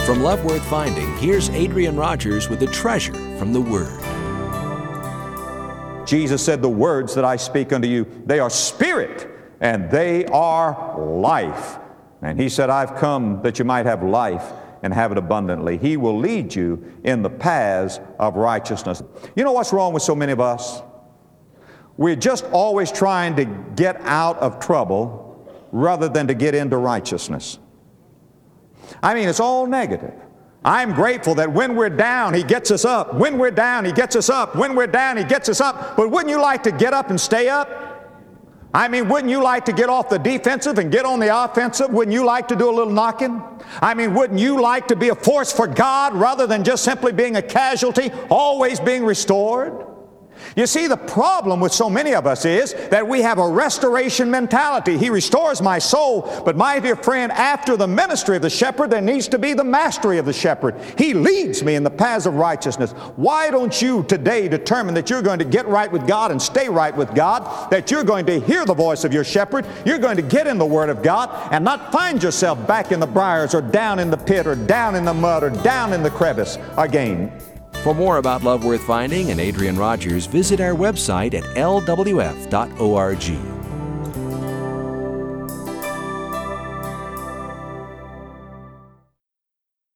From Love Worth Finding, here's Adrian Rogers with a treasure from the Word. Jesus said, "The words that I speak unto you, they are spirit and they are life." And He said, "I've come that you might have life and have it abundantly." He will lead you in the paths of righteousness. You know what's wrong with so many of us? We're just always trying to get out of trouble rather than to get into righteousness. I mean, it's all negative. I'm grateful that when we're down, He gets us up. When we're down, He gets us up. When we're down, He gets us up. But wouldn't you like to get up and stay up? I mean, wouldn't you like to get off the defensive and get on the offensive? Wouldn't you like to do a little knocking? I mean, wouldn't you like to be a force for God rather than just simply being a casualty, always being restored? You see, the problem with so many of us is that we have a restoration mentality. He restores my soul, but my dear friend, after the ministry of the shepherd, there needs to be the mastery of the shepherd. He leads me in the paths of righteousness. Why don't you today determine that you're going to get right with God and stay right with God, that you're going to hear the voice of your shepherd, you're going to get in the Word of God and not find yourself back in the briars or down in the pit or down in the mud or down in the crevice again. For more about Love Worth Finding and Adrian Rogers, visit our website at lwf.org.